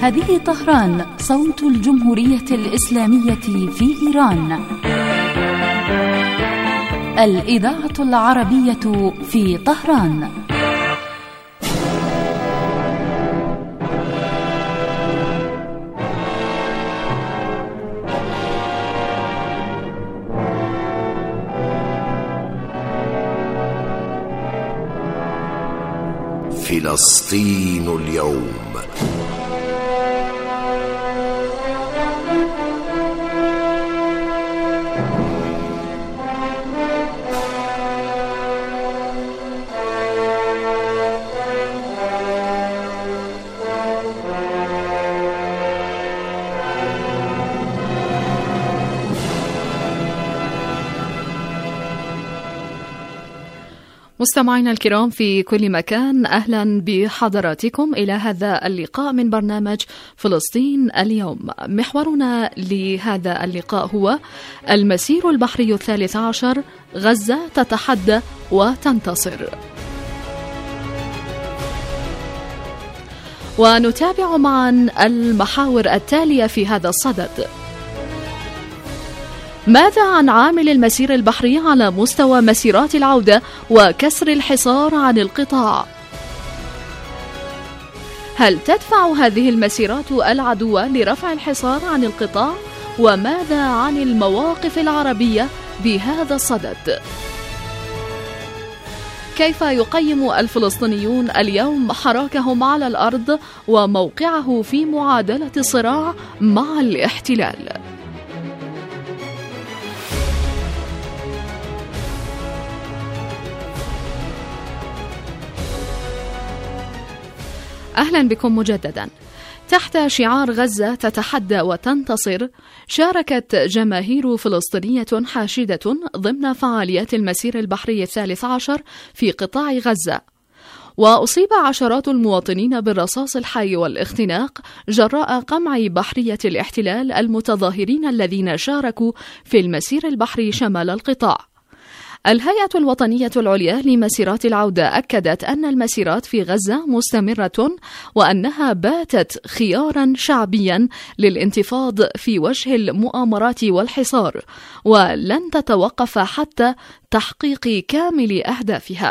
هذه طهران، صوت الجمهورية الإسلامية في إيران. الإذاعة العربية في طهران. فلسطين اليوم. مستمعينا الكرام في كل مكان، أهلا بحضراتكم إلى هذا اللقاء من برنامج فلسطين اليوم. محورنا لهذا اللقاء هو المسير البحري 13، غزة تتحدى وتنتصر. ونتابع معا المحاور التالية في هذا الصدد. ماذا عن عامل المسير البحري على مستوى مسيرات العودة وكسر الحصار عن القطاع؟ هل تدفع هذه المسيرات العدو لرفع الحصار عن القطاع؟ وماذا عن المواقف العربية بهذا الصدد؟ كيف يقيم الفلسطينيون اليوم حراكهم على الأرض وموقعه في معادلة الصراع مع الاحتلال؟ أهلا بكم مجددا. تحت شعار غزة تتحدى وتنتصر، شاركت جماهير فلسطينية حاشدة ضمن فعاليات المسير البحري 13 في قطاع غزة، وأصيب عشرات المواطنين بالرصاص الحي والاختناق جراء قمع بحرية الاحتلال المتظاهرين الذين شاركوا في المسير البحري شمال القطاع. الهيئة الوطنية العليا لمسيرات العودة أكدت أن المسيرات في غزة مستمرة، وأنها باتت خيارا شعبيا للانتفاض في وجه المؤامرات والحصار، ولن تتوقف حتى تحقيق كامل أهدافها.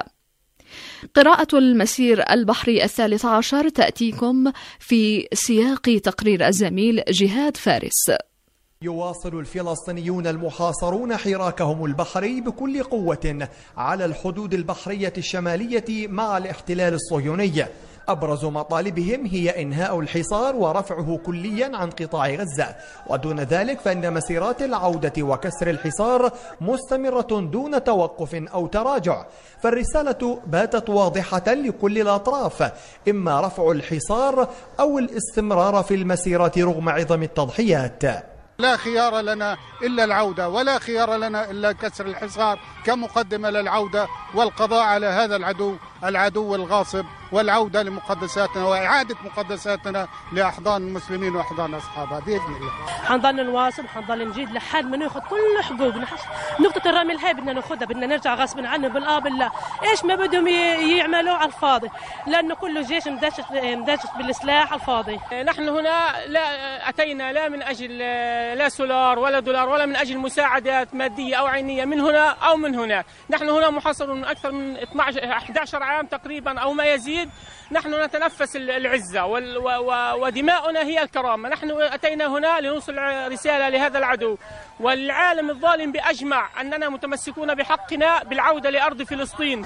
قراءة المسير البحري 13 تأتيكم في سياق تقرير الزميل جهاد فارس. يواصل الفلسطينيون المحاصرون حراكهم البحري بكل قوة على الحدود البحرية الشمالية مع الاحتلال الصهيوني. أبرز مطالبهم هي إنهاء الحصار ورفعه كليا عن قطاع غزة، ودون ذلك فإن مسيرات العودة وكسر الحصار مستمرة دون توقف أو تراجع. فالرسالة باتت واضحة لكل الأطراف، إما رفع الحصار أو الاستمرار في المسيرات رغم عظم التضحيات. لا خيار لنا إلا العودة، ولا خيار لنا إلا كسر الحصار كمقدمة للعودة والقضاء على هذا العدو الغاصب، والعودة لمقدساتنا وإعادة مقدساتنا لأحضان المسلمين وأحضان أصحابها بإذن الله. حنضل نواصل، حنضل نجيد لحد ما ناخذ كل حقوقنا. نقطة الرمل هاي بدنا ناخذها، بدنا نرجع غصب عنهم بالقابل. لا إيش ما بدهم يعملوا على الفاضي، لأنه كله جيش مدشت بالسلاح على الفاضي. نحن هنا لا أتينا لا من أجل لا سولار ولا دولار ولا من أجل مساعدات مادية أو عينية من هنا أو من هناك. نحن هنا محاصرون من أكثر من 11 عام تقريبا أو ما يزيد. نحن نتنفس العزة ودماؤنا هي الكرامة. نحن أتينا هنا لنوصل رسالة لهذا العدو والعالم الظالم بأجمع أننا متمسكون بحقنا بالعودة لأرض فلسطين.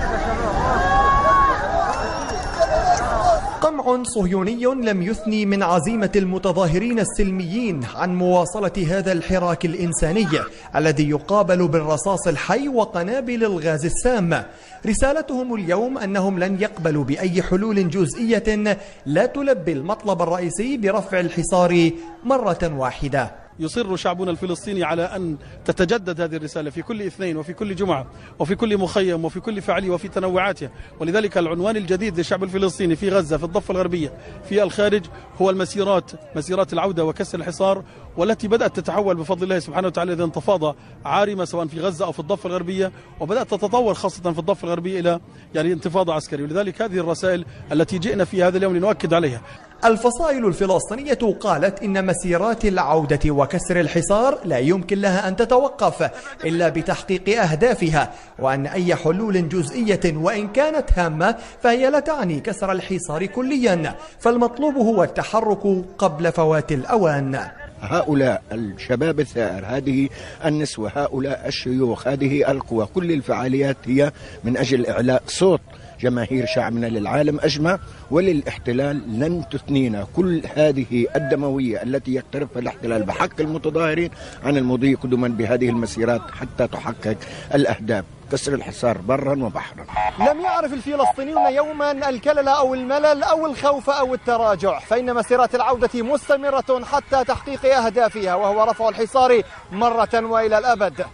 قمع صهيوني لم يثني من عزيمة المتظاهرين السلميين عن مواصلة هذا الحراك الإنساني الذي يقابل بالرصاص الحي وقنابل الغاز السام. رسالتهم اليوم أنهم لن يقبلوا بأي حلول جزئية لا تلبي المطلب الرئيسي برفع الحصار مرة واحدة. يصر شعبنا الفلسطيني على أن تتجدد هذه الرسالة في كل اثنين وفي كل جمعة وفي كل مخيم وفي كل فعالية وفي تنوعاتها. ولذلك العنوان الجديد للشعب الفلسطيني في غزة، في الضفة الغربية، في الخارج، هو مسيرات العودة وكسر الحصار، والتي بدأت تتحول بفضل الله سبحانه وتعالى إلى انتفاضة عارمة سواء في غزة أو في الضفة الغربية، وبدأت تتطور خاصة في الضفة الغربية إلى انتفاضة عسكرية. ولذلك هذه الرسائل التي جئنا في هذا اليوم لنؤكد عليها. الفصائل الفلسطينية قالت إن مسيرات العودة وكسر الحصار لا يمكن لها أن تتوقف إلا بتحقيق أهدافها، وأن أي حلول جزئية وإن كانت هامة فهي لا تعني كسر الحصار كليا، فالمطلوب هو التحرك قبل فوات الأوان. هؤلاء الشباب الثائر، هذه النسوة، هؤلاء الشيوخ، هذه القوى، كل الفعاليات هي من أجل إعلاء صوت جماهير شعبنا للعالم أجمع وللاحتلال. لن تثنينا كل هذه الدموية التي يقترفها الاحتلال بحق المتظاهرين عن المضي قدما بهذه المسيرات حتى تحقق الأهداف، كسر الحصار برا وبحرا. لم يعرف الفلسطينيون يوما الكلل أو الملل أو الخوف أو التراجع، فإن مسيرات العودة مستمرة حتى تحقيق أهدافها، وهو رفع الحصار مرة وإلى الأبد.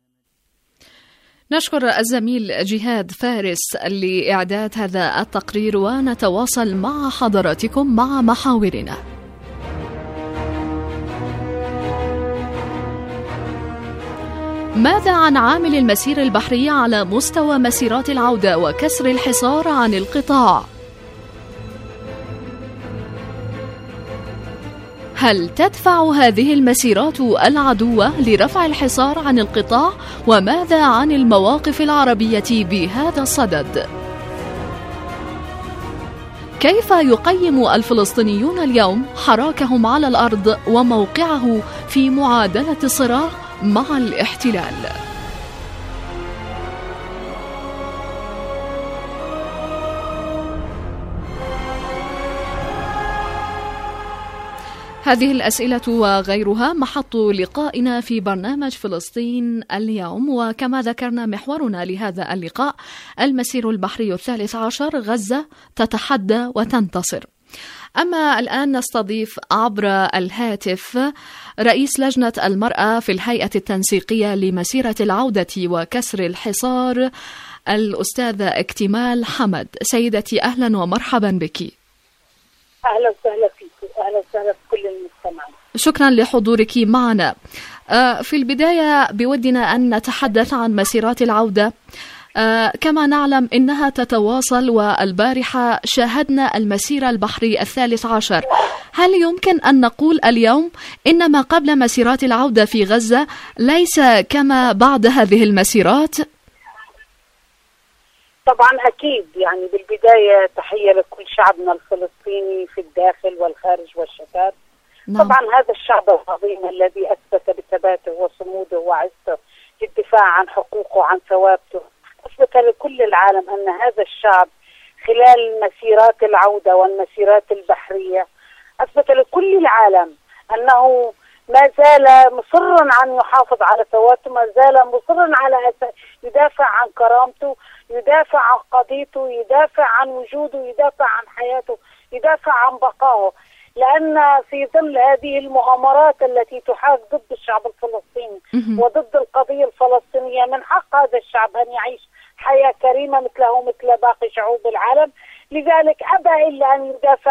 نشكر الزميل جهاد فارس لإعداد هذا التقرير، ونتواصل مع حضراتكم مع محاورنا. ماذا عن عامل المسير البحرية على مستوى مسيرات العودة وكسر الحصار عن القطاع؟ هل تدفع هذه المسيرات العدو لرفع الحصار عن القطاع؟ وماذا عن المواقف العربية بهذا الصدد؟ كيف يقيم الفلسطينيون اليوم حراكهم على الأرض وموقعه في معادلة الصراع مع الاحتلال؟ هذه الأسئلة وغيرها محط لقائنا في برنامج فلسطين اليوم، وكما ذكرنا محورنا لهذا اللقاء المسير البحري 13 غزة تتحدى وتنتصر. أما الآن نستضيف عبر الهاتف رئيس لجنة المرأة في الهيئة التنسيقية لمسيرة العودة وكسر الحصار الأستاذة اكتمال حمد. سيدتي أهلا ومرحبا بك. أهلا وسهلا فيك، أهلا وسهلا بكل المستمعين. شكرا لحضورك معنا. في البداية بودنا أن نتحدث عن مسيرات العودة. كما نعلم إنها تتواصل، والبارحة شاهدنا المسير البحري 13. هل يمكن أن نقول اليوم إن ما قبل مسيرات العودة في غزة ليس كما بعد هذه المسيرات؟ طبعا أكيد، يعني بالبداية تحية لكل شعبنا الفلسطيني في الداخل والخارج والشتات. طبعا هذا الشعب العظيم الذي أثبت بثباته وصموده وعزته للدفاع عن حقوقه وعن ثوابته، أثبت لكل العالم أن هذا الشعب خلال مسيرات العودة والمسيرات البحرية أثبت لكل العالم أنه ما زال مصرا عن يحافظ على ثوابته، ما زال مصرا على يدافع عن كرامته، يدافع عن قضيته، يدافع عن وجوده، يدافع عن حياته، يدافع عن بقائه. لأن في ظل هذه المؤامرات التي تحاك ضد الشعب الفلسطيني وضد القضية الفلسطينية، من حق هذا الشعب أن يعيش حياة كريمة مثله مثل باقي شعوب العالم. لذلك أبى إلا أن يدافع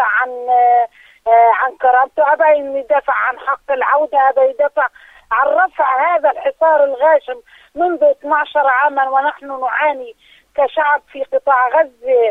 عن كرامته، أبى أن يدافع عن حق العودة، أبى يدافع عن رفع هذا الحصار الغاشم منذ 12 عاما ونحن نعاني كشعب في قطاع غزة.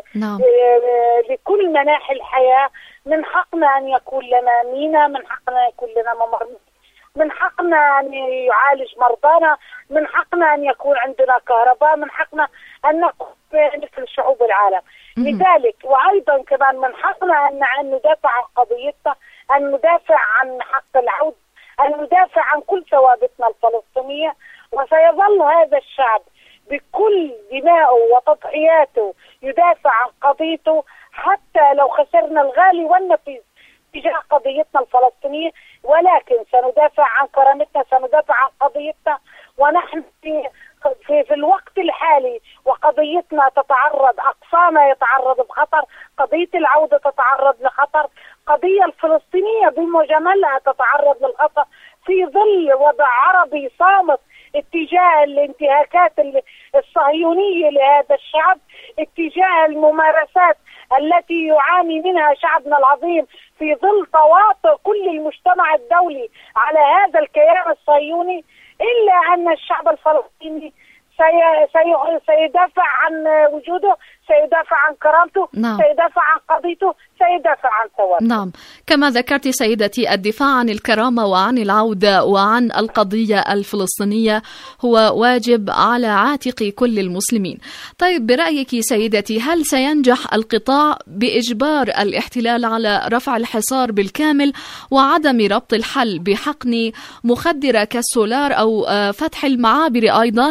لكل مناحي الحياة. من حقنا أن يكون لنا ميناء، من حقنا أن يكون لنا ممر، من حقنا أن يعالج مرضانا، من حقنا أن يكون عندنا كهرباء، من حقنا أن نكون مثل شعوب العالم. لذلك وأيضا كمان من حقنا أن ندافع عن قضيتنا، أن ندافع عن حق العودة، أن ندافع عن كل ثوابتنا الفلسطينية. وسيظل هذا الشعب بكل دمائه وتضحياته يدافع عن قضيته، حتى لو خسرنا الغالي والنفيس تجاه قضيتنا الفلسطينية، ولكن سندافع عن كرامتنا، سندافع عن قضيتنا. ونحن في الوقت الحالي وقضيتنا تتعرض، أقصانا يتعرض بخطر، قضية العودة تتعرض لخطر، قضية الفلسطينية بمجملها تتعرض للخطر في ظل وضع عربي صامت اتجاه الانتهاكات الصهيونية لهذا الشعب، اتجاه الممارسات التي يعاني منها شعبنا العظيم في ظل تواطؤ كل المجتمع الدولي على هذا الكيان الصهيوني. إلا أن الشعب الفلسطيني سيدافع عن وجوده، سيدافع عن كرامته، نعم. سيدافع عن قضيته، سيدافع عن ثوابته. نعم، كما ذكرت سيدتي، الدفاع عن الكرامة وعن العودة وعن القضية الفلسطينية هو واجب على عاتق كل المسلمين. طيب، برأيك سيدتي، هل سينجح القطاع بإجبار الاحتلال على رفع الحصار بالكامل وعدم ربط الحل بحقن مخدرة كالسولار أو فتح المعابر أيضا؟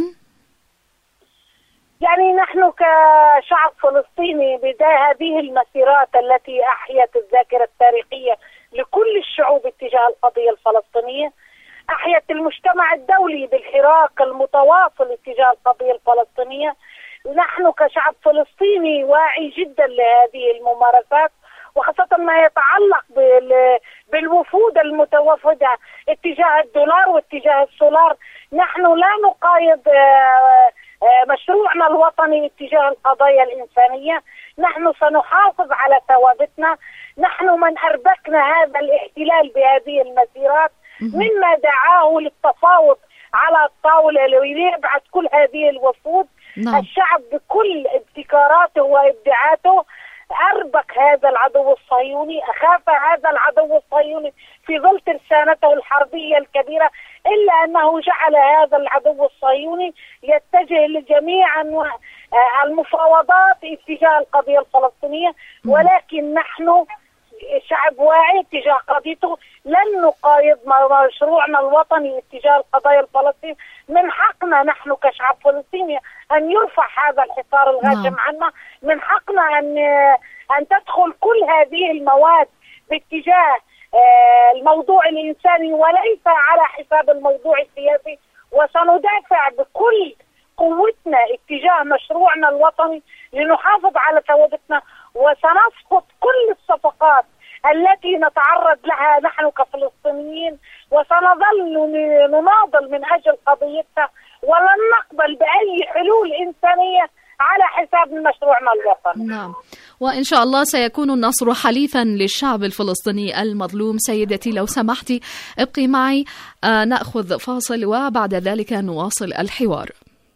يعني نحن كشعب فلسطيني بداية هذه المسيرات التي أحيت الذاكرة التاريخية لكل الشعوب اتجاه القضية الفلسطينية، أحيت المجتمع الدولي بالحراك المتواصل اتجاه القضية الفلسطينية. نحن كشعب فلسطيني واعي جدا لهذه الممارسات، وخاصة ما يتعلق بالوفود المتوفدة اتجاه الدولار واتجاه السولار. نحن لا نقايض مشروعنا الوطني اتجاه القضايا الإنسانية. نحن سنحافظ على ثوابتنا. نحن من أربكنا هذا الاحتلال بهذه المسيرات، مما دعاه للتفاوض على الطاولة ليبعث كل هذه الوفود. نعم. الشعب بكل ابتكاراته وإبداعاته أربك هذا العدو الصهيوني، أخاف هذا العدو الصهيوني في ظل ترسانته الحربية الكبيرة، إلا أنه جعل هذا العدو الصهيوني يتجه لجميع المفاوضات اتجاه القضية الفلسطينية. ولكن نحن شعب واعي تجاه قضيته، لن نقايض مشروعنا الوطني اتجاه القضايا الفلسطينية. من حقنا نحن كشعب فلسطيني أن يرفع هذا الحصار الغاشم عنا. من حقنا أن تدخل كل هذه المواد باتجاه الموضوع الإنساني وليس على حساب الموضوع السياسي. وسندافع بكل قوتنا اتجاه مشروعنا الوطني لنحافظ على ثوابتنا، وسنسقط كل الصفقات التي نتعرض لها نحن كفلسطينيين، وسنظل نناضل من أجل قضيتنا، ولن نقبل بأي حلول إنسانية على حساب مشروعنا الوطني. نعم، وإن شاء الله سيكون النصر حليفا للشعب الفلسطيني المظلوم. سيدتي لو سمحتي ابقي معي، نأخذ فاصل وبعد ذلك نواصل الحوار.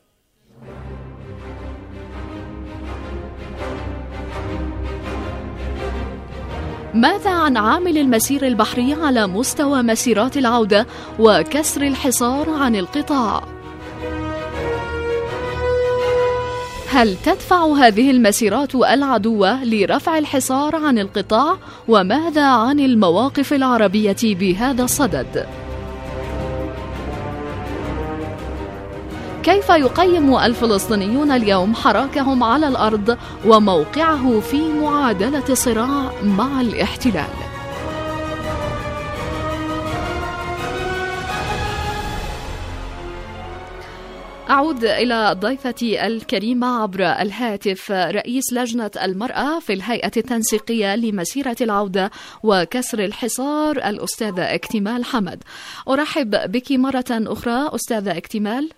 ماذا عن عامل المسير البحري على مستوى مسيرات العودة وكسر الحصار عن القطاع؟ هل تدفع هذه المسيرات العدو لرفع الحصار عن القطاع؟ وماذا عن المواقف العربية بهذا الصدد؟ كيف يقيم الفلسطينيون اليوم حراكهم على الأرض وموقعه في معادلة الصراع مع الاحتلال؟ أعود إلى ضيفتي الكريمة عبر الهاتف، رئيس لجنة المرأة في الهيئة التنسيقية لمسيرة العودة وكسر الحصار، الأستاذة اكتمال حمد. أرحب بك مرة أخرى أستاذة اكتمال.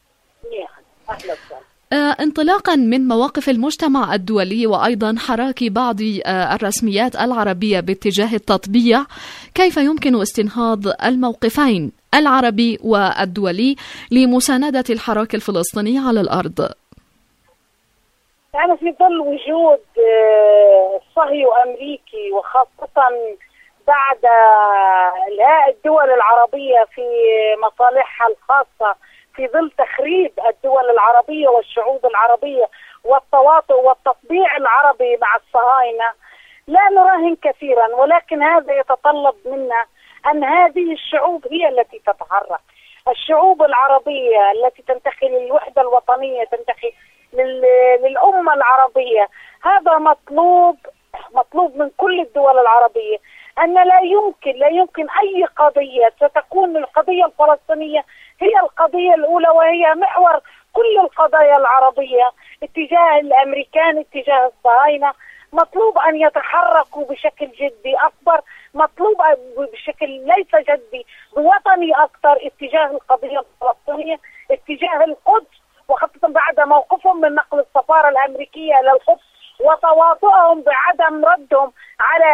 انطلاقا من مواقف المجتمع الدولي وأيضا حراك بعض الرسميات العربية باتجاه التطبيع، كيف يمكن استنهاض الموقفين العربي والدولي لمساندة الحراك الفلسطيني على الأرض؟ يعني في ظل وجود صهيو أمريكي، وخاصة بعد الدول العربية في مصالحها الخاصة، في ظل تخريب الدول العربية والشعوب العربية والتواطؤ والتطبيع العربي مع الصهاينة، لا نراهن كثيرا. ولكن هذا يتطلب منا أن هذه الشعوب هي التي تتحرك. الشعوب العربية التي تنتخي للوحدة الوطنية، تنتخي للأمة العربية، هذا مطلوب من كل الدول العربية. أن لا يمكن أي قضية ستكون القضية الفلسطينية هي القضية الأولى وهي محور كل القضايا العربية اتجاه الأمريكان، اتجاه الصهاينة. مطلوب أن يتحركوا بشكل جدي أكبر، مطلوب بشكل ليس جدي، بوطني أكثر اتجاه القضية الفلسطينية، اتجاه القدس، وخاصة بعد موقفهم من نقل السفارة الأمريكية إلى القدس وتواطؤهم بعدم ردهم على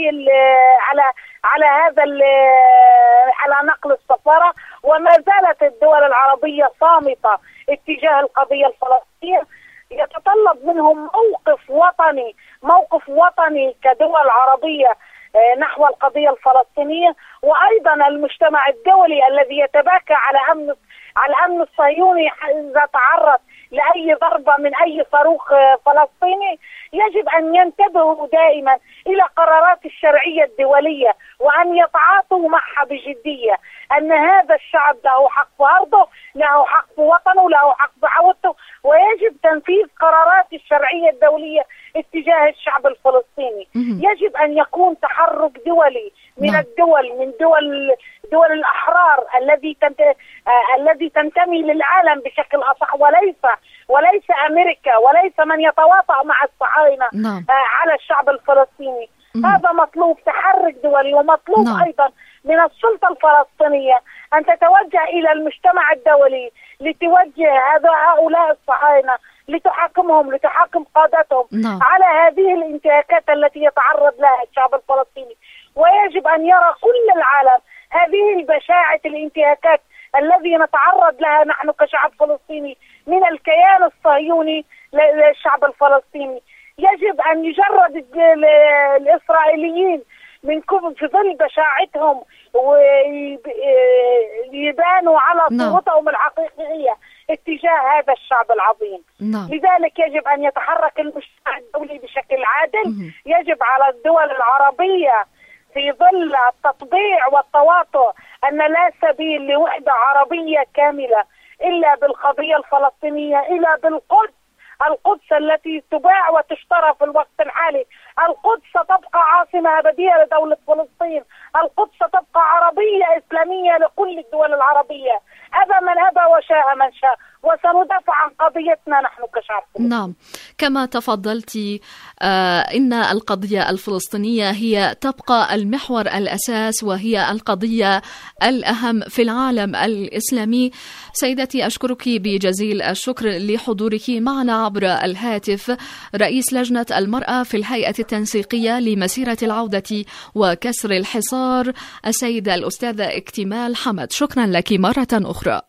على نقل السفارة. وما زالت الدول العربية صامتة اتجاه القضية الفلسطينية. يتطلب منهم موقف وطني كدول عربية نحو القضية الفلسطينية، وأيضا المجتمع الدولي الذي يتباكى على الأمن الصهيوني إذا تعرض لأي ضربة من أي صاروخ فلسطيني. يجب أن ينتبهوا دائما إلى قرارات الشرعية الدولية وأن يتعاطوا معها بجدية، أن هذا الشعب له حق في أرضه، له حق في وطنه، له حق في عودته، ويجب تنفيذ قرارات الشرعية الدولية اتجاه الشعب الفلسطيني. يجب أن يكون تحرك دولي من دول الأحرار الذي تنتمي للعالم بشكل أصح، وليس أمريكا، وليس من يتواطأ مع الصهاينة على الشعب الفلسطيني. هذا مطلوب، تحرك دولي، ومطلوب أيضا من السلطة الفلسطينية أن تتوجه إلى المجتمع الدولي لتوجه هؤلاء الصهاينة، لتحاكم قادتهم على هذه الانتهاكات التي يتعرض لها الشعب الفلسطيني. ويجب أن يرى كل العالم هذه البشاعة الانتهاكات الذي نتعرض لها نحن كشعب فلسطيني من الكيان الصهيوني للشعب الفلسطيني. يجب أن يجرد الإسرائيليين من في ظل بشاعتهم ويبانوا على صورتهم الحقيقية اتجاه هذا الشعب العظيم. لذلك يجب أن يتحرك المجتمع الدولي بشكل عادل. يجب على الدول العربية في ظل التطبيع والتواطؤ أن لا سبيل لوحدة عربية كاملة إلا بالقضية الفلسطينية، إلا بالقدس. القدس التي تباع وتشترى في الوقت الحالي. القدس ستبقى عاصمة أبدية لدولة فلسطين. القدس ستبقى عربية إسلامية لكل الدول العربية، أبى من أبى وشاء من شاء، وسندافع عن قضيتنا نحن كشعب. نعم، كما تفضلت إن القضية الفلسطينية هي تبقى المحور الأساس، وهي القضية الأهم في العالم الإسلامي. سيدتي، أشكرك بجزيل الشكر لحضورك معنا عبر الهاتف، رئيس لجنة المرأة في الهيئة التنسيقية لمسيرة العودة وكسر الحصار، السيدة الأستاذة اكتمال حمد. شكرا لك مرة أخرى.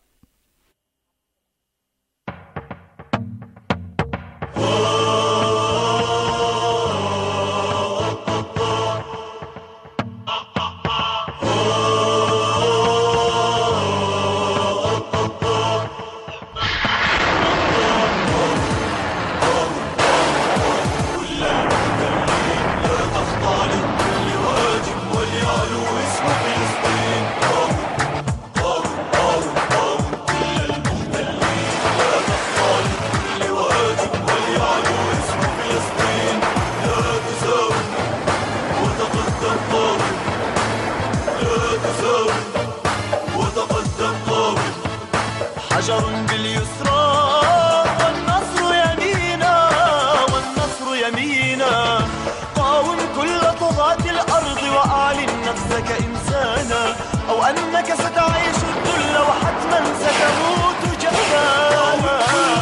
حجر باليسرى والنصر يمينا، والنصر يمينا. قاوم كل طغاة الأرض وأعلن نفسك إنسانا، أو أنك ستعيش الذل وحتما ستموت جبانا.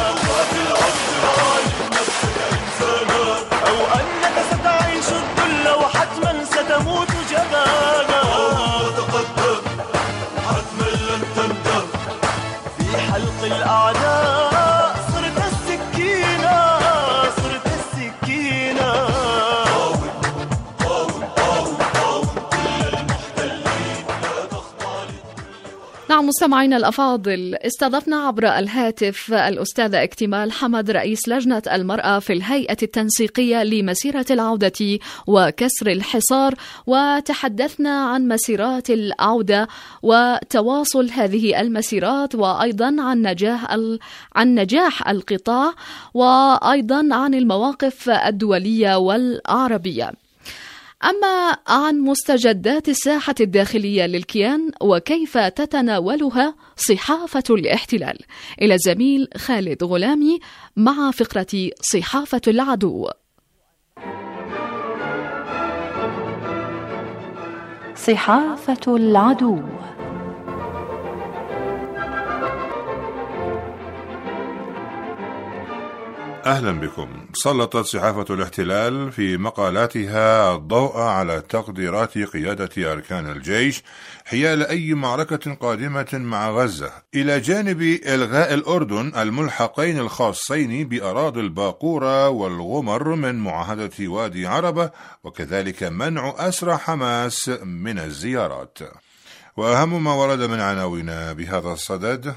أو أنك ستعيش الذل وحتما ستموت جبانا. وتقدم حتما لن تندم في حلق الأعداء، صرت السكينة، صرت السكينة. قاوم قاوم قاوم قاوم كل المحتلين، لا تخضع للذل. نعم مستمعينا الأفاضل، استضفنا عبر الهاتف الأستاذة اكتمال حمد، رئيس لجنة المرأة في الهيئة التنسيقية لمسيرة العودة وكسر الحصار، وتحدثنا عن مسيرات العودة وتواصل هذه المسيرات، وأيضا عن نجاح القطاع، وأيضا عن المواقف الدولية والعربية. أما عن مستجدات الساحة الداخلية للكيان وكيف تتناولها صحافة الاحتلال، إلى الزميل خالد غلامي مع فقرة صحافة العدو. صحافة العدو. أهلا بكم. سلطت صحافة الاحتلال في مقالاتها الضوء على تقديرات قيادة أركان الجيش حيال أي معركة قادمة مع غزة، إلى جانب إلغاء الأردن الملحقين الخاصين بأراضي الباقورة والغمر من معاهدة وادي عربة، وكذلك منع أسرى حماس من الزيارات. وأهم ما ورد من عناوين بهذا الصدد: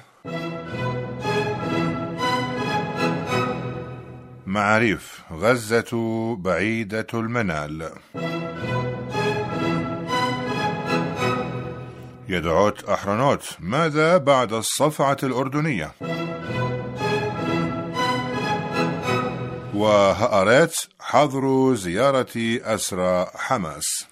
معاريف: غزة بعيدة المنال. يدعوت أحرنوت: ماذا بعد الصفعة الأردنية؟ وهآريت: حظر زيارة أسرى حماس.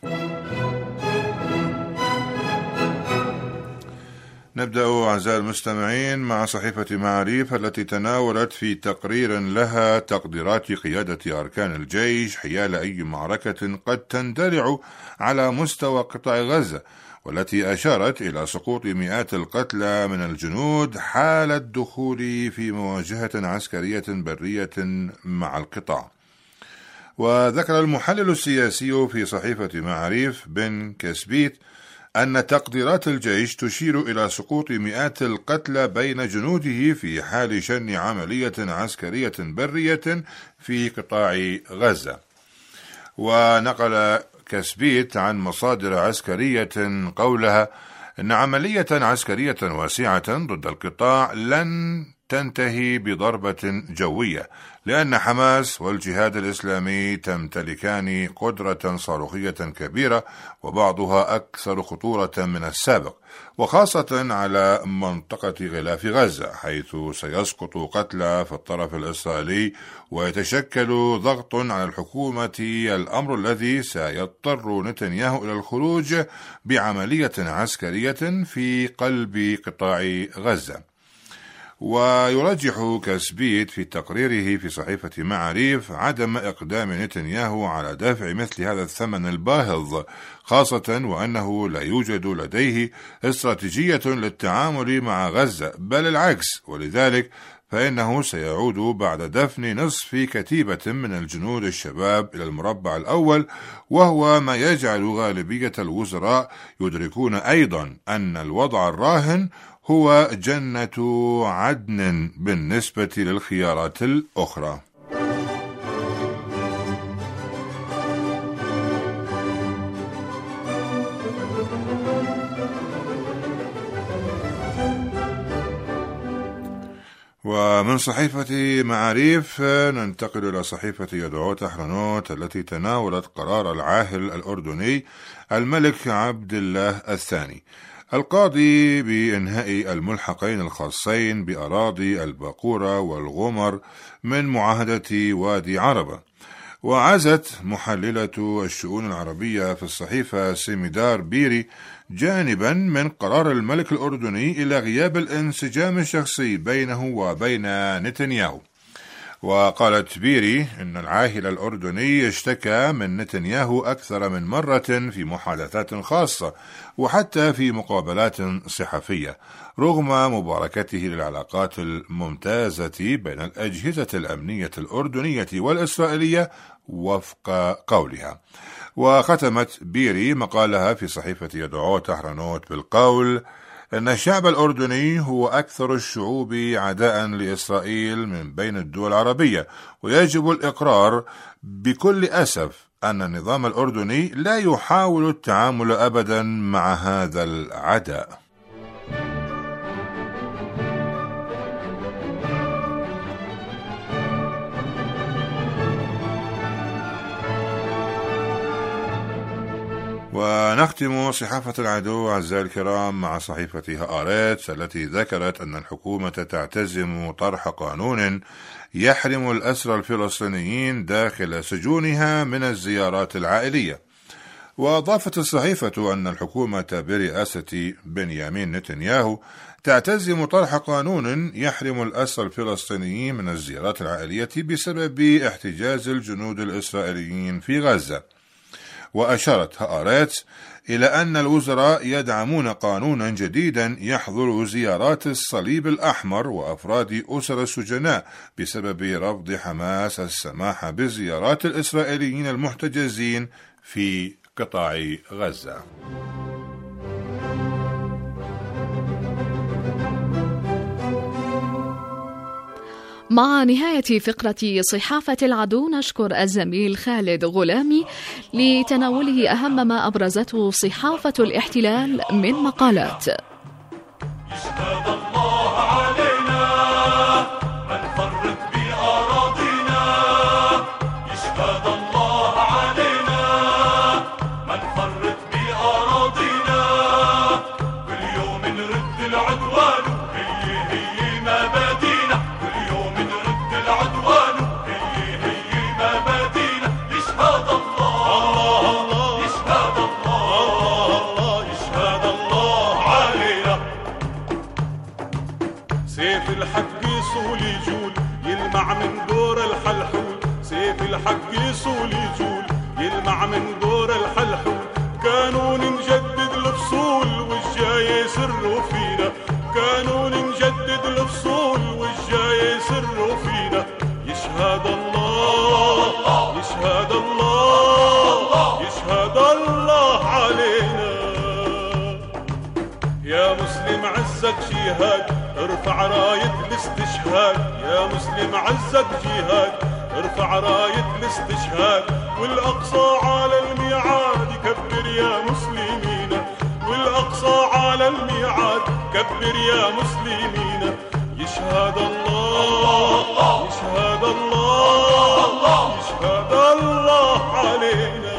نبدأ أعزائي المستمعين مع صحيفة معاريف التي تناولت في تقرير لها تقديرات قيادة أركان الجيش حيال أي معركة قد تندلع على مستوى قطاع غزة، والتي أشارت إلى سقوط مئات القتلى من الجنود حال الدخول في مواجهة عسكرية برية مع القطاع. وذكر المحلل السياسي في صحيفة معاريف بن كسبيت أن تقديرات الجيش تشير إلى سقوط مئات القتلى بين جنوده في حال شن عملية عسكرية برية في قطاع غزة. ونقل كسبيت عن مصادر عسكرية قولها أن عملية عسكرية واسعة ضد القطاع لن تنتهي بضربة جوية، لأن حماس والجهاد الإسلامي تمتلكان قدرة صاروخية كبيرة وبعضها أكثر خطورة من السابق، وخاصة على منطقة غلاف غزة، حيث سيسقط قتلى في الطرف الإسرائيلي ويتشكل ضغط على الحكومة، الأمر الذي سيضطر نتنياهو إلى الخروج بعملية عسكرية في قلب قطاع غزة. ويرجح كسبيت في تقريره في صحيفة معاريف عدم إقدام نتنياهو على دافع مثل هذا الثمن الباهظ، خاصة وأنه لا يوجد لديه استراتيجية للتعامل مع غزة، بل العكس، ولذلك فإنه سيعود بعد دفن نصف كتيبة من الجنود الشباب إلى المربع الأول، وهو ما يجعل غالبية الوزراء يدركون أيضا أن الوضع الراهن هو جنة عدن بالنسبة للخيارات الأخرى. ومن صحيفة معاريف ننتقل إلى صحيفة يدعوت أحرنوت التي تناولت قرار العاهل الأردني الملك عبد الله الثاني القاضي بإنهاء الملحقين الخاصين بأراضي الباقورة والغمر من معاهدة وادي عربة. وعزت محللة الشؤون العربية في الصحيفة سيميدار بيري جانبا من قرار الملك الأردني إلى غياب الانسجام الشخصي بينه وبين نتنياهو. وقالت بيري إن العاهل الأردني اشتكى من نتنياهو أكثر من مرة في محادثات خاصة وحتى في مقابلات صحفية، رغم مباركته للعلاقات الممتازة بين الأجهزة الأمنية الأردنية والإسرائيلية وفق قولها. وختمت بيري مقالها في صحيفة يدعوت أحرنوت بالقول أن الشعب الأردني هو أكثر الشعوب عداء لإسرائيل من بين الدول العربية، ويجب الإقرار بكل أسف أن النظام الأردني لا يحاول التعامل أبدا مع هذا العداء. ونختم صحافة العدو أعزائي الكرام مع صحيفة هآريتس التي ذكرت أن الحكومة تعتزم طرح قانون يحرم الأسرى الفلسطينيين داخل سجونها من الزيارات العائلية. وأضافت الصحيفة أن الحكومة برئاسة بنيامين نتنياهو تعتزم طرح قانون يحرم الأسرى الفلسطينيين من الزيارات العائلية بسبب احتجاز الجنود الإسرائيليين في غزة. وأشارت هآرتس إلى أن الوزراء يدعمون قانونا جديدا يحظر زيارات الصليب الأحمر وأفراد أسر السجناء بسبب رفض حماس السماح بزيارات الإسرائيليين المحتجزين في قطاع غزة. مع نهاية فقرة صحافة العدو نشكر الزميل خالد غلامي لتناوله أهم ما أبرزته صحافة الاحتلال من مقالات. يشهد الله علينا ما نفرط بأراضينا، يشهد الله علينا ما نفرط بأراضينا، كل يوم نرد العدوان هي مبادئنا، كل يوم نرد العدوان هي مبادئنا، يشهد الله يشهد الله يشهد الله علينا. سيف الحق يصول يجول يلمع من دور الحلحول، سيف الحق يصول يجول يلمع من دور الحلحول، كانون نجدد الفصول والجاي يسروا فينا، كانون نجدد الفصول والجاي يسروا فينا، يشهد الله يشهد الله يشهد الله علينا. يا مسلم عزك جهاد ارفع راية الاستشهاد، يا مسلم عزك جهاد ارفع راية الاستشهاد، والأقصى على الميعاد كبر يا مسلمين، والأقصى على الميعاد كبر يا مسلمين، يشهد الله يشهد الله يشهد الله علينا،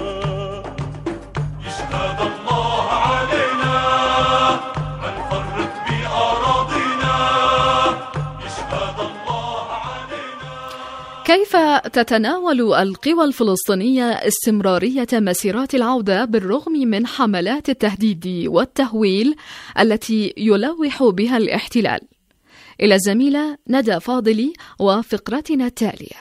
يشهد الله علينا ما نفرط بأراضينا، يشهد الله علينا. كيف تتناول القوى الفلسطينية استمرارية مسيرات العودة بالرغم من حملات التهديد والتهويل التي يلوح بها الاحتلال؟ إلى الزميلة ندى فاضلي وفقرتنا التالية.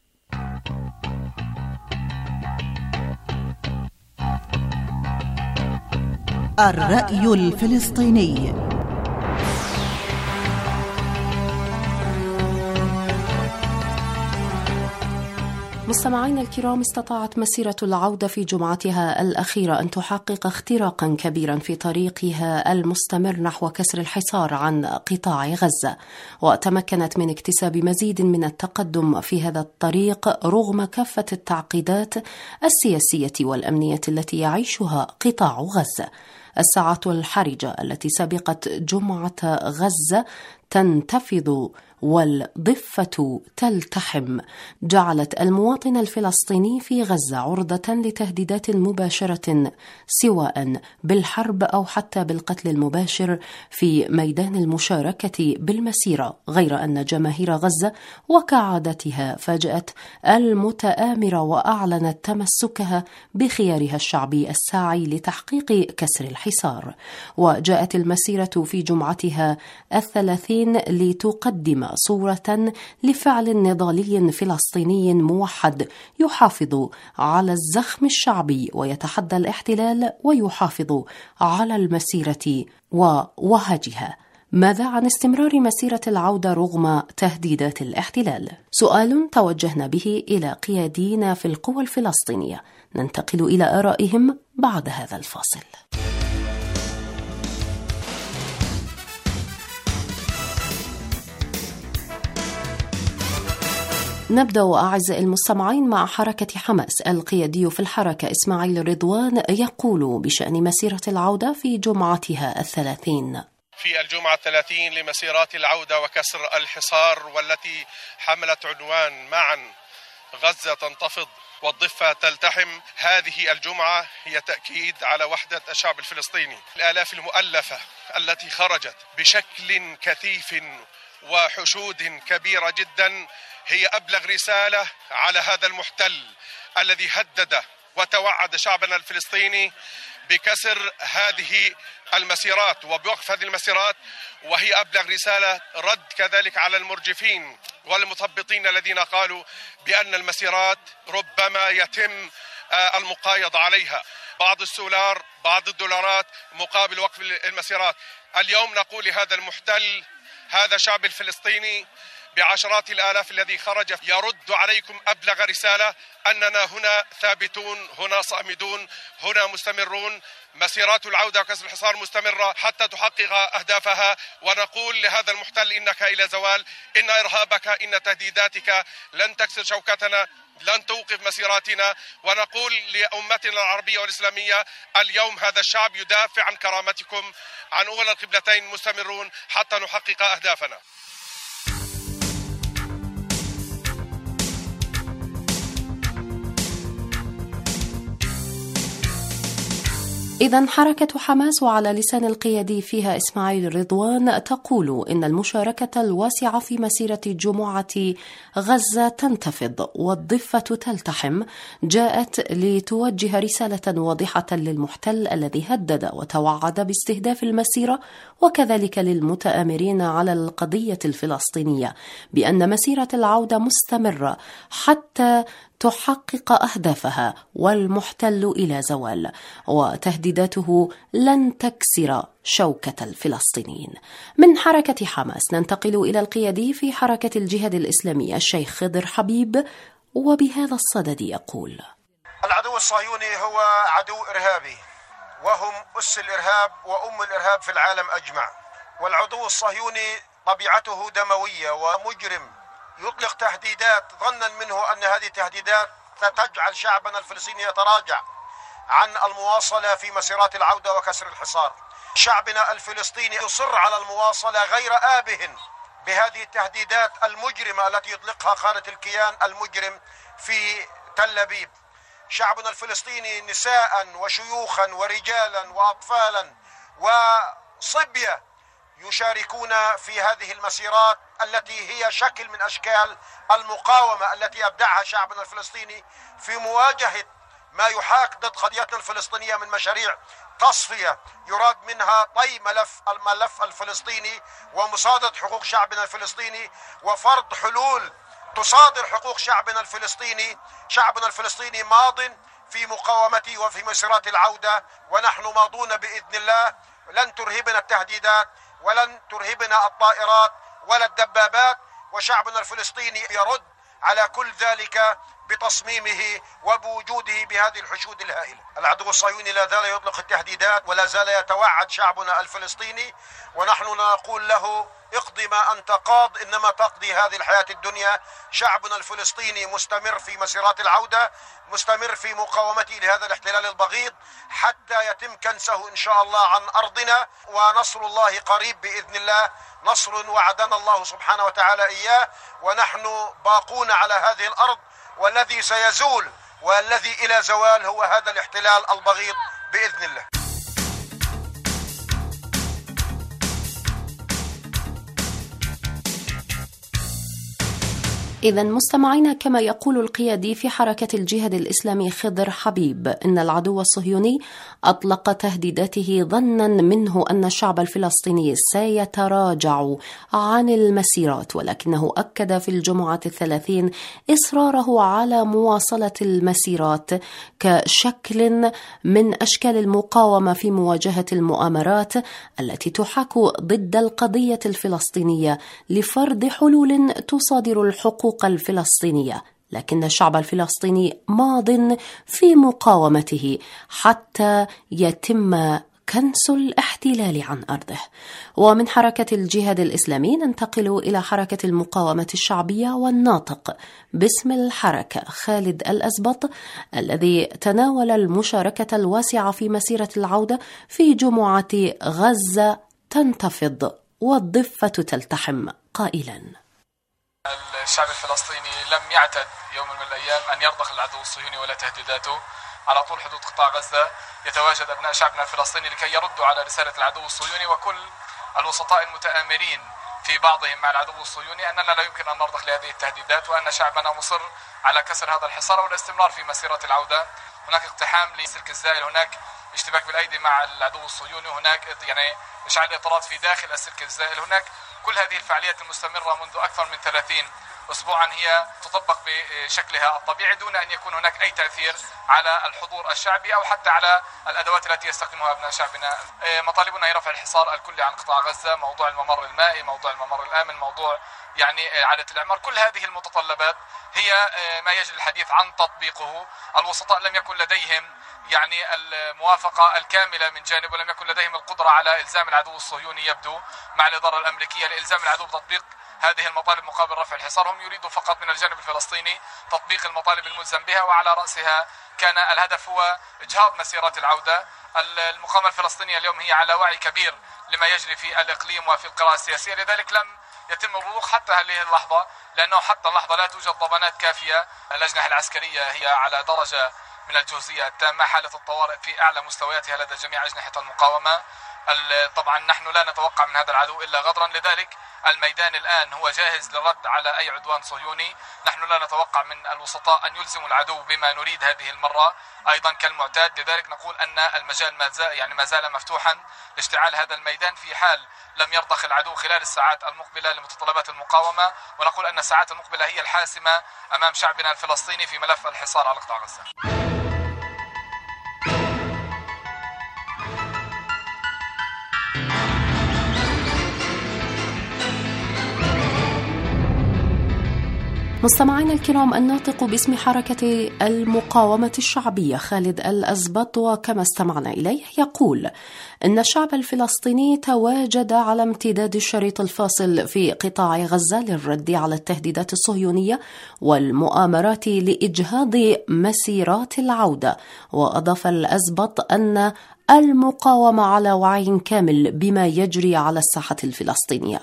الرأي الفلسطيني. مستمعينا الكرام، استطاعت مسيرة العودة في جمعتها الأخيرة أن تحقق اختراقا كبيرا في طريقها المستمر نحو كسر الحصار عن قطاع غزة، وتمكنت من اكتساب مزيد من التقدم في هذا الطريق رغم كافة التعقيدات السياسية والأمنية التي يعيشها قطاع غزة. الساعات الحرجة التي سبقت جمعة غزة تنتفض والضفة تلتحم جعلت المواطن الفلسطيني في غزة عرضة لتهديدات مباشرة سواء بالحرب أو حتى بالقتل المباشر في ميدان المشاركة بالمسيرة، غير أن جماهير غزة وكعادتها فاجأت المتآمرة وأعلنت تمسكها بخيارها الشعبي الساعي لتحقيق كسر الحصار. وجاءت المسيرة في جمعتها 30 لتقدم صورة لفعل نضالي فلسطيني موحد يحافظ على الزخم الشعبي ويتحدى الاحتلال ويحافظ على المسيرة ووهجها. ماذا عن استمرار مسيرة العودة رغم تهديدات الاحتلال؟ سؤال توجهنا به إلى قياديين في القوى الفلسطينية. ننتقل إلى آرائهم بعد هذا الفاصل. نبدأ أعزائي المستمعين مع حركة حماس. القيادي في الحركة إسماعيل رضوان يقول بشأن مسيرة العودة في جمعتها 30: في الجمعة 30 لمسيرات العودة وكسر الحصار، والتي حملت عنوان معا غزة تنتفض والضفة تلتحم، هذه الجمعة هي تأكيد على وحدة الشعب الفلسطيني. الآلاف المؤلفة التي خرجت بشكل كثيف وحشود كبيرة جدا هي أبلغ رسالة على هذا المحتل الذي هدد وتوعد شعبنا الفلسطيني بكسر هذه المسيرات وبوقف هذه المسيرات، وهي أبلغ رسالة رد كذلك على المرجفين والمثبطين الذين قالوا بأن المسيرات ربما يتم المقايضة عليها، بعض السولار، بعض الدولارات مقابل وقف المسيرات. اليوم نقول لهذا المحتل، هذا الشعب الفلسطيني بعشرات الآلاف الذي خرج يرد عليكم أبلغ رسالة أننا هنا ثابتون، هنا صامدون، هنا مستمرون. مسيرات العودة وكسر الحصار مستمرة حتى تحقق أهدافها، ونقول لهذا المحتل إنك إلى زوال، إن إرهابك، إن تهديداتك لن تكسر شوكتنا، لن توقف مسيراتنا. ونقول لأمتنا العربية والإسلامية اليوم هذا الشعب يدافع عن كرامتكم، عن أولى القبلتين مستمرون حتى نحقق أهدافنا. إذن حركة حماس وعلى لسان القيادي فيها إسماعيل رضوان تقول إن المشاركة الواسعة في مسيرة جمعة غزة تنتفض والضفة تلتحم جاءت لتوجه رسالة واضحة للمحتل الذي هدد وتوعد باستهداف المسيرة، وكذلك للمتآمرين على القضية الفلسطينية بأن مسيرة العودة مستمرة حتى تحقق أهدافها والمحتل إلى زوال، وتهديداته لن تكسر شوكة الفلسطينيين. من حركة حماس ننتقل إلى القيادي في حركة الجهاد الإسلامي الشيخ خضر حبيب، وبهذا الصدد يقول: العدو الصهيوني هو عدو إرهابي، وهم أس الإرهاب وأم الإرهاب في العالم أجمع. والعدو الصهيوني طبيعته دموية ومجرم، يطلق تهديدات ظنا منه أن هذه التهديدات ستجعل شعبنا الفلسطيني يتراجع عن المواصلة في مسيرات العودة وكسر الحصار. شعبنا الفلسطيني يصر على المواصلة غير آبه بهذه التهديدات المجرمة التي يطلقها خانة الكيان المجرم في تل أبيب. شعبنا الفلسطيني نساء وشيوخا ورجالا وأطفالا وصبية يشاركون في هذه المسيرات التي هي شكل من أشكال المقاومة التي أبدعها شعبنا الفلسطيني في مواجهة ما يحاك ضد قضيتنا الفلسطينية من مشاريع تصفية يراد منها طي الملف الفلسطيني ومصادرة حقوق شعبنا الفلسطيني وفرض حلول تصادر حقوق شعبنا الفلسطيني. شعبنا الفلسطيني ماض في مقاومته وفي مسيرات العودة، ونحن ماضون بإذن الله. لن ترهبنا التهديدات ولن ترهبنا الطائرات ولا الدبابات، وشعبنا الفلسطيني يرد على كل ذلك بتصميمه وبوجوده بهذه الحشود الهائلة. العدو الصهيوني لا زال يطلق التهديدات ولا زال يتوعد شعبنا الفلسطيني، ونحن نقول له اقضي ما أنت قاض، إنما تقضي هذه الحياة الدنيا. شعبنا الفلسطيني مستمر في مسيرات العودة، مستمر في مقاومته لهذا الاحتلال البغيض حتى يتم كنسه إن شاء الله عن أرضنا، ونصر الله قريب بإذن الله، نصر وعدنا الله سبحانه وتعالى إياه، ونحن باقون على هذه الأرض، والذي سيزول والذي إلى زوال هو هذا الاحتلال البغيض بإذن الله. إذن مستمعينا، كما يقول القيادي في حركة الجهاد الإسلامي خضر حبيب إن العدو الصهيوني أطلق تهديداته ظنا منه أن الشعب الفلسطيني سيتراجع عن المسيرات، ولكنه أكد في الجمعة 30 إصراره على مواصلة المسيرات كشكل من أشكال المقاومة في مواجهة المؤامرات التي تحاك ضد القضية الفلسطينية لفرض حلول تصادر الحقوق الفلسطينية، لكن الشعب الفلسطيني ماض في مقاومته حتى يتم كنس الاحتلال عن أرضه. ومن حركة الجهاد الإسلامي ننتقل إلى حركة المقاومة الشعبية، والناطق باسم الحركة خالد الأزبط الذي تناول المشاركة الواسعة في مسيرة العودة في جمعة غزة تنتفض والضفة تلتحم قائلا: الشعب الفلسطيني لم يعتد يوم من الأيام أن يرضخ العدو الصهيوني ولا تهديداته. على طول حدود قطاع غزة يتواجد أبناء شعبنا الفلسطيني لكي يردوا على رسالة العدو الصهيوني وكل الوسطاء المتآمرين في بعضهم مع العدو الصهيوني أننا لا يمكن أن نرضخ لهذه التهديدات، وأن شعبنا مصر على كسر هذا الحصار والاستمرار في مسيرة العودة. هناك اقتحام لسلك الزائل، هناك اشتباك بالأيدي مع العدو الصهيوني، هناك يعني إشعال إطارات في داخل السلك الزائل. هناك كل هذه الفعاليات المستمرة منذ أكثر من 30 أسبوعا هي تطبق بشكلها الطبيعي دون أن يكون هناك أي تأثير على الحضور الشعبي أو حتى على الأدوات التي يستخدمها أبناء شعبنا. مطالبنا هي رفع الحصار الكلي عن قطاع غزة، موضوع الممر المائي، موضوع الممر الآمن، موضوع يعني إعادة الإعمار. كل هذه المتطلبات هي ما يجري الحديث عن تطبيقه. الوسطاء لم يكن لديهم يعني الموافقة الكاملة من جانب، ولم يكن لديهم القدرة على إلزام العدو الصهيوني يبدو مع الإدارة الأمريكية لإلزام العدو بتطبيق هذه المطالب مقابل رفع الحصار. هم يريدوا فقط من الجانب الفلسطيني تطبيق المطالب الملزم بها، وعلى رأسها كان الهدف هو إجهاض مسيرات العودة. المقاومة الفلسطينية اليوم هي على وعي كبير لما يجري في الإقليم وفي القراءة السياسية، لذلك لم يتم الرضوخ حتى هذه اللحظة، لأنه حتى اللحظة لا توجد ضمانات كافية. الأجنحة العسكرية هي على درجة من الجوزية التامة، حالة الطوارئ في أعلى مستوياتها لدى جميع أجنحة المقاومة. طبعا نحن لا نتوقع من هذا العدو إلا غدرا، لذلك الميدان الآن هو جاهز للرد على أي عدوان صهيوني. نحن لا نتوقع من الوسطاء أن يلزموا العدو بما نريد هذه المرة أيضا كالمعتاد، لذلك نقول أن المجال ما زال مفتوحا لاشتعال هذا الميدان في حال لم يرضخ العدو خلال الساعات المقبلة لمتطلبات المقاومة، ونقول أن الساعات المقبلة هي الحاسمة أمام شعبنا الفلسطيني في ملف الحصار على قطاع غزة. مستمعينا الكرام، الناطق باسم حركة المقاومة الشعبية خالد الأزبط وكما استمعنا إليه يقول إن الشعب الفلسطيني تواجد على امتداد الشريط الفاصل في قطاع غزة للرد على التهديدات الصهيونية والمؤامرات لإجهاض مسيرات العودة. وأضاف الأزبط أن المقاومة على وعي كامل بما يجري على الساحة الفلسطينية،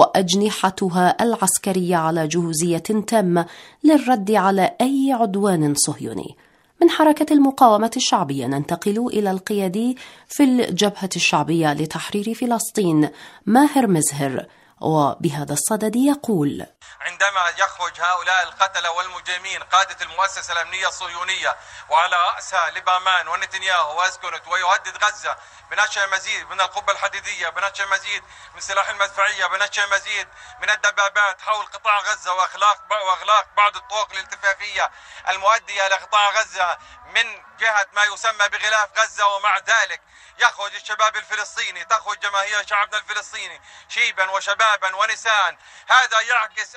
وأجنحتها العسكرية على جهوزية تامة للرد على أي عدوان صهيوني. من حركة المقاومة الشعبية ننتقل إلى القيادي في الجبهة الشعبية لتحرير فلسطين ماهر مزهر، وبهذا الصدد يقول: عندما يخرج هؤلاء القتلة والمجرمين قادة المؤسسة الأمنية الصهيونية وعلى رأسها ليبرمان ونتنياهو واسكنت ويهدد غزة بنشر مزيد من القبة الحديدية، بنشر مزيد من سلاح المدفعية، بنشر مزيد من الدبابات حول قطاع غزة وإغلاق بعض الطرق الالتفافية المؤدية إلى قطاع غزة من جهة ما يسمى بغلاف غزة، ومع ذلك يخرج الشباب الفلسطيني، تخرج جماهير شعبنا الفلسطيني شيبا وشبابا ونساء. هذا يعكس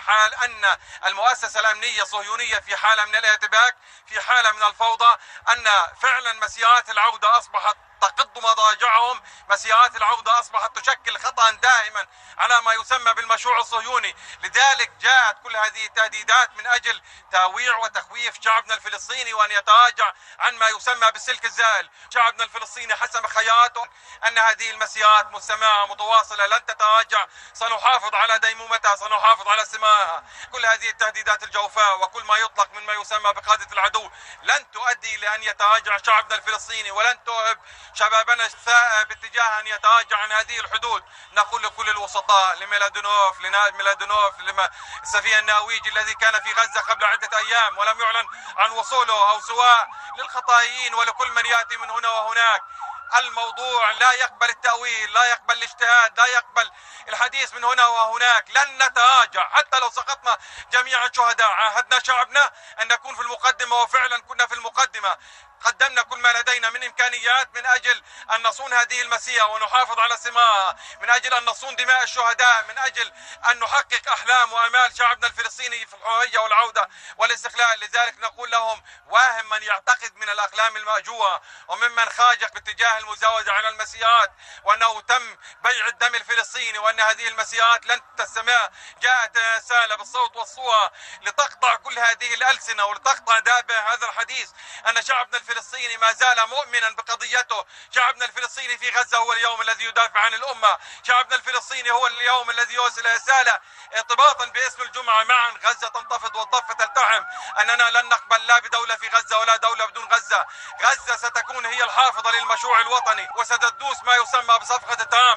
أن المؤسسة الأمنية الصهيونية في حالة من الارتباك، في حالة من الفوضى، أن فعلا مسيرات العودة أصبحت تقض مضاجعهم، مسيرات العودة أصبحت تشكل خطأ دائما على ما يسمى بالمشروع الصهيوني. لذلك جاءت كل هذه التهديدات من أجل تاويع وتخويف شعبنا الفلسطيني وأن يتراجع عن ما يسمى بالسلك الزائل. شعبنا الفلسطيني حسم خياراته أن هذه المسيرات مستمرة متواصلة لن تتراجع، سنحافظ على ديمومتها، سنحافظ على سماها. كل هذه التهديدات الجوفاء وكل ما يطلق من ما يسمى بقادة العدو لن تؤدي لأن يتراجع شعبنا الفلسطيني، ولن تؤهب شبابنا الثائب باتجاه أن يتراجع عن هذه الحدود. نقول لكل الوسطاء، لميلادونوف، لنائب ميلادونوف، السفير النرويجي الذي كان في غزة قبل عدة أيام ولم يعلن عن وصوله، أو سواء للخطائيين ولكل من يأتي من هنا وهناك، الموضوع لا يقبل التأويل، لا يقبل الاجتهاد، لا يقبل الحديث من هنا وهناك. لن نتراجع حتى لو سقطنا جميع الشهداء. عاهدنا شعبنا أن نكون في المقدمة، وفعلا كنا في المقدمة. قدمنا كل ما لدينا من إمكانيات من أجل أن نصون هذه المسيرة ونحافظ على سماها، من أجل أن نصون دماء الشهداء، من أجل أن نحقق أحلام وأمال شعبنا الفلسطيني في الحرية والعودة والاستقلال. لذلك نقول لهم: واهم من يعتقد من الأقلام المأجورة وممن خاجق باتجاه المزاوجة على المسيرات وأنه تم بيع الدم الفلسطيني وأن هذه المسيرات لن تستمر. جاءت رسالة بالصوت والصورة لتقطع كل هذه الألسنة ولتقطع دابة هذا الحديث أن شعبنا الفلسطيني ما زال مؤمنا بقضيته. شعبنا الفلسطيني في غزة هو اليوم الذي يدافع عن الأمة. شعبنا الفلسطيني هو اليوم الذي يرسل رسالة ارتباطا باسم الجمعة معا: غزة تنتفض والضفة تلتحم. أننا لن نقبل لا بدولة في غزة ولا دولة بدون غزة. غزة ستكون هي الحافظة للمشروع الوطني وستدوس ما يسمى بصفقة ترامب.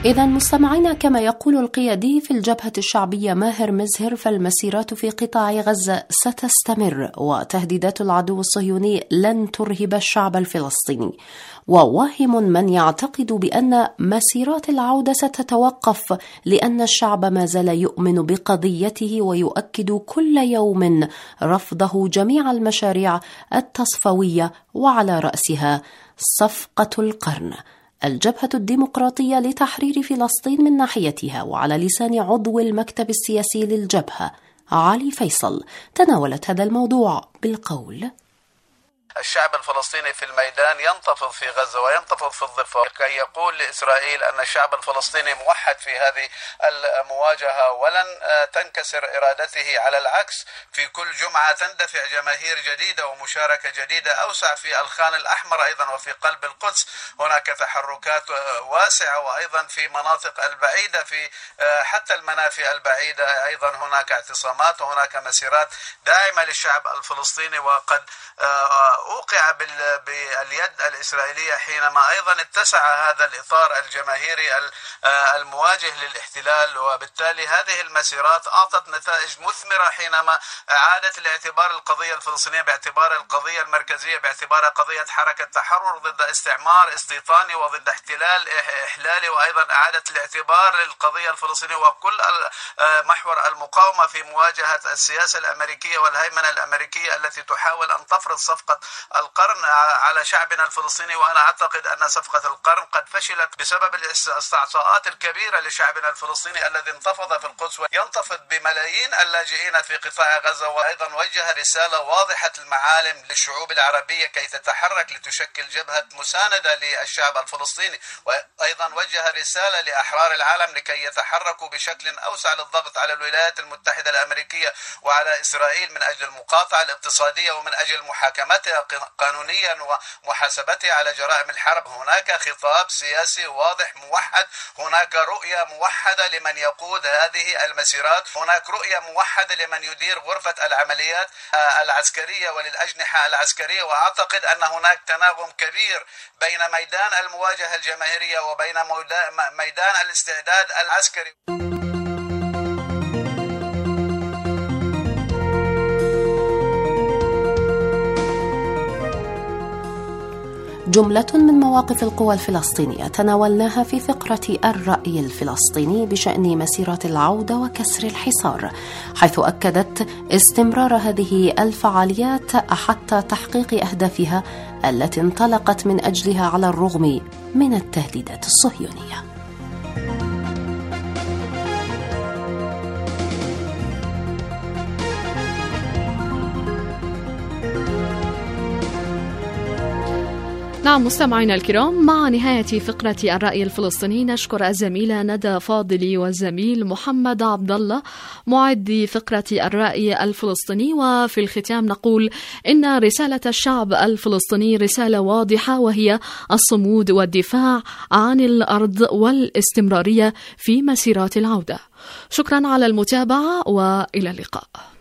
إذا مستمعينا، كما يقول القيادي في الجبهة الشعبية ماهر مزهر، فالمسيرات في قطاع غزة ستستمر، وتهديدات العدو الصهيوني لن ترهب الشعب الفلسطيني. وواهم من يعتقد بأن مسيرات العودة ستتوقف، لأن الشعب ما زال يؤمن بقضيته ويؤكد كل يوم رفضه جميع المشاريع التصفوية، وعلى رأسها صفقة القرن. الجبهة الديمقراطية لتحرير فلسطين من ناحيتها، وعلى لسان عضو المكتب السياسي للجبهة علي فيصل، تناولت هذا الموضوع بالقول: الشعب الفلسطيني في الميدان ينتفض في غزة وينتفض في الضفة كي يقول لإسرائيل أن الشعب الفلسطيني موحد في هذه المواجهة ولن تنكسر إرادته. على العكس، في كل جمعة تندفع جماهير جديدة ومشاركة جديدة أوسع في الخان الأحمر أيضا وفي قلب القدس. هناك تحركات واسعة، وأيضا في مناطق البعيدة، في حتى المنافي البعيدة أيضا هناك اعتصامات وهناك مسيرات داعمة للشعب الفلسطيني. وقد أوقع باليد الإسرائيلية حينما أيضا اتسع هذا الإطار الجماهيري المواجه للاحتلال، وبالتالي هذه المسيرات أعطت نتائج مثمرة حينما أعادت الاعتبار القضية الفلسطينية باعتبار القضية المركزية، باعتبارها قضية حركة تحرر ضد استعمار استيطاني وضد احتلال إحلالي، وأيضا أعادت الاعتبار للقضية الفلسطينية وكل محور المقاومة في مواجهة السياسة الأمريكية والهيمنة الأمريكية التي تحاول أن تفرض صفقة القرن على شعبنا الفلسطيني. وأنا أعتقد أن صفقة القرن قد فشلت بسبب الاستعصاءات الكبيرة لشعبنا الفلسطيني الذي انتفض في القدس وينتفض بملايين اللاجئين في قطاع غزة. وأيضا وجه رسالة واضحة المعالم للشعوب العربية كي تتحرك لتشكل جبهة مساندة للشعب الفلسطيني، وأيضا وجه رسالة لأحرار العالم لكي يتحركوا بشكل أوسع للضغط على الولايات المتحدة الأمريكية وعلى إسرائيل من أجل المقاطعة الاقتصادية ومن أجل محاكمتها قانونيا ومحاسبتها على جرائم الحرب. هناك خطاب سياسي واضح موحد، هناك رؤية موحدة لمن يقود هذه المسيرات، هناك رؤية موحدة لمن يدير غرفة العمليات العسكرية وللأجنحة العسكرية. وأعتقد أن هناك تناغم كبير بين ميدان المواجهة الجماهيرية وبين ميدان الاستعداد العسكري. جملة من مواقف القوى الفلسطينية تناولناها في فقرة الرأي الفلسطيني بشأن مسيرات العودة وكسر الحصار، حيث أكدت استمرار هذه الفعاليات حتى تحقيق أهدافها التي انطلقت من أجلها على الرغم من التهديدات الصهيونية. نعم مستمعينا الكرام، مع نهاية فقرة الرأي الفلسطيني نشكر الزميلة ندى فاضلي والزميل محمد عبد الله معدي فقرة الرأي الفلسطيني. وفي الختام نقول إن رسالة الشعب الفلسطيني رسالة واضحة، وهي الصمود والدفاع عن الأرض والاستمرارية في مسيرات العودة. شكرا على المتابعة وإلى اللقاء.